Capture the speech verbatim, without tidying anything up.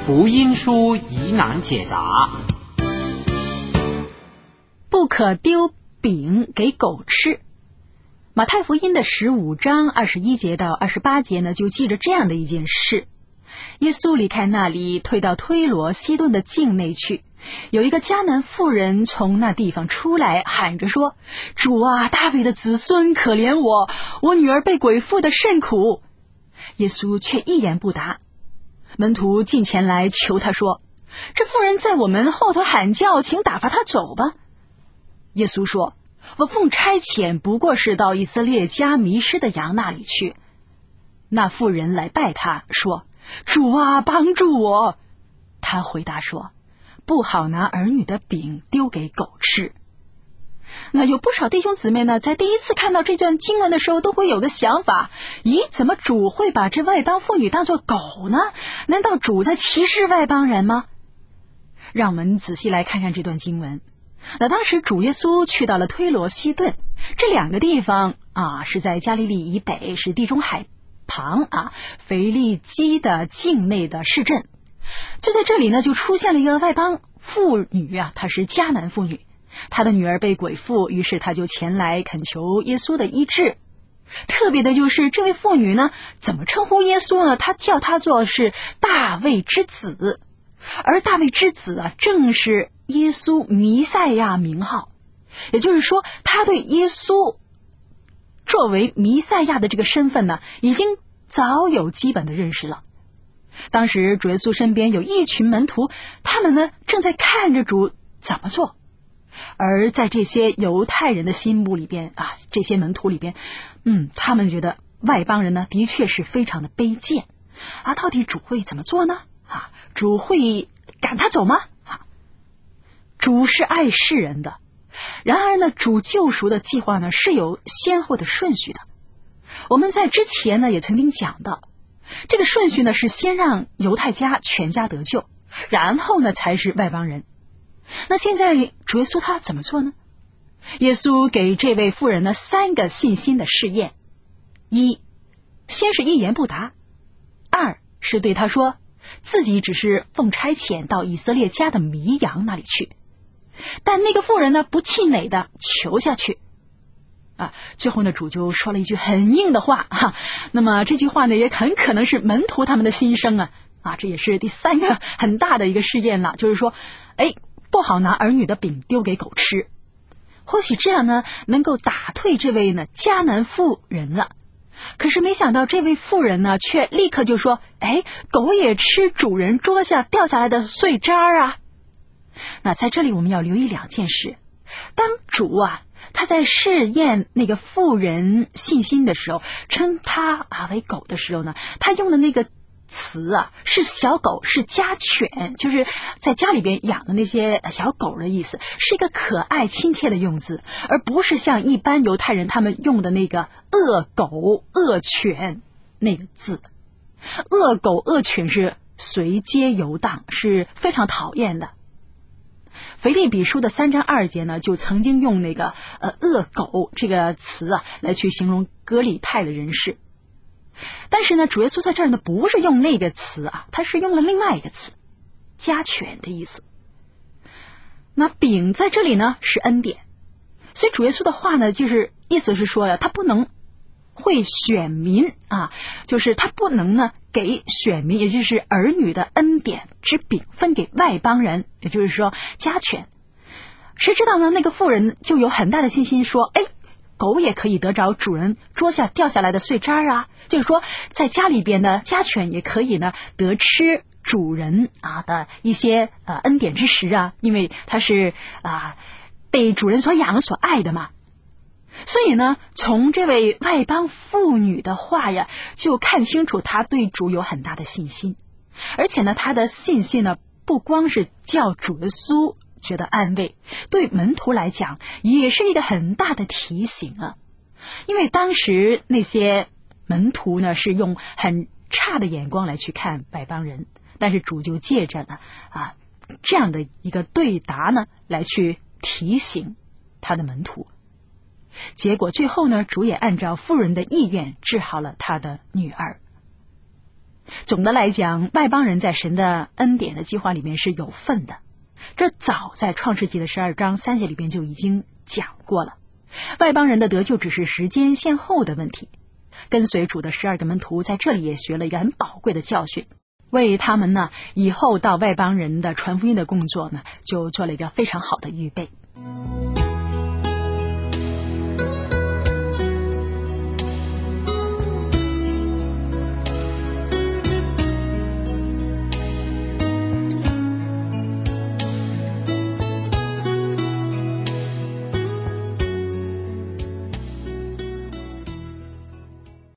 福音书疑难解答。 不可丢饼给狗吃。马太福音的十五章二十一节到二十八节呢，就记着这样的一件事。耶稣离开那里，退到推罗西顿的境内去。有一个迦南妇人从那地方出来，喊着说：主啊，大卫的子孙，可怜我，我女儿被鬼附的甚苦。耶稣却一言不答。门徒进前来求他说：这妇人在我们后头喊叫，请打发她走吧。耶稣说：我奉差遣，不过是到以色列家迷失的羊那里去。那妇人来拜他，说：主啊，帮助我。他回答说：不好拿儿女的饼丢给狗吃。那有不少弟兄姊妹呢，在第一次看到这段经文的时候，都会有个想法：咦，怎么主会把这外邦妇女当作狗呢？难道主在歧视外邦人吗？让我们仔细来看看这段经文。那当时主耶稣去到了推罗西顿，这两个地方啊，是在加利利以北，是地中海旁啊，腓利基的境内的市镇。就在这里呢，就出现了一个外邦妇女啊，她是迦南妇女，她的女儿被鬼附，于是她就前来恳求耶稣的医治。特别的就是这位妇女呢，怎么称呼耶稣呢？她叫他做是大卫之子，而大卫之子啊，正是耶稣弥赛亚名号。也就是说，他对耶稣作为弥赛亚的这个身份呢，已经早有基本的认识了。当时主耶稣身边有一群门徒，他们呢正在看着主怎么做。而在这些犹太人的心目里边啊，这些门徒里边，嗯，他们觉得外邦人呢的确是非常的卑贱啊。到底主会怎么做呢？啊，主会赶他走吗？啊，主是爱世人的。然而呢，主救赎的计划呢是有先后的顺序的。我们在之前呢也曾经讲到，这个顺序呢是先让犹太家全家得救，然后呢才是外邦人。那现在主耶稣他怎么做呢？耶稣给这位妇人呢三个信心的试验：一，先是一言不答；二是对他说自己只是奉差遣到以色列家的迷羊那里去，但那个妇人呢不气馁的求下去啊。最后呢，主就说了一句很硬的话哈、啊。那么这句话呢，也很可能是门徒他们的心声啊啊，这也是第三个很大的一个试验了，就是说，哎，不好拿儿女的饼丢给狗吃。或许这样呢，能够打退这位呢迦南妇人了。可是没想到这位妇人呢，却立刻就说：哎，狗也吃主人桌下掉下来的碎渣啊。那在这里我们要留意两件事。当主啊他在试验那个妇人信心的时候，称他啊为狗的时候呢，他用的那个词啊是小狗，是家犬，就是在家里边养的那些小狗的意思，是一个可爱亲切的用字，而不是像一般犹太人他们用的那个恶狗恶犬那个字。恶狗恶犬是随街游荡，是非常讨厌的。腓立比书的三章二节呢，就曾经用那个呃恶狗这个词啊来去形容革礼派的人士。但是呢，主耶稣在这儿呢不是用那个词啊，他是用了另外一个词，家犬的意思。那饼在这里呢是恩典，所以主耶稣的话呢，就是意思是说呀，他不能会选民啊，就是他不能呢给选民，也就是儿女的恩典之饼分给外邦人，也就是说家犬。谁知道呢，那个妇人就有很大的信心说，哎，狗也可以得着主人桌下掉下来的碎渣啊，就是说在家里边的家犬也可以呢得吃主人啊的一些呃恩典之食啊，因为它是啊被主人所养所爱的嘛。所以呢，从这位外邦妇女的话呀，就看清楚她对主有很大的信心，而且呢，她的信心呢，不光是叫主耶稣觉得安慰，对门徒来讲也是一个很大的提醒啊。因为当时那些门徒呢，是用很差的眼光来去看外邦人，但是主就借着呢啊这样的一个对答呢，来去提醒他的门徒。结果最后呢，主也按照妇人的意愿治好了他的女儿。 总的来讲，外邦人在神的恩典的计划里面是有份的，这早在创世纪的十二章三节里边就已经讲过了。外邦人的得救只是时间先后的问题。跟随主的十二个门徒在这里也学了一个很宝贵的教训，为他们呢以后到外邦人的传福音的工作呢就做了一个非常好的预备。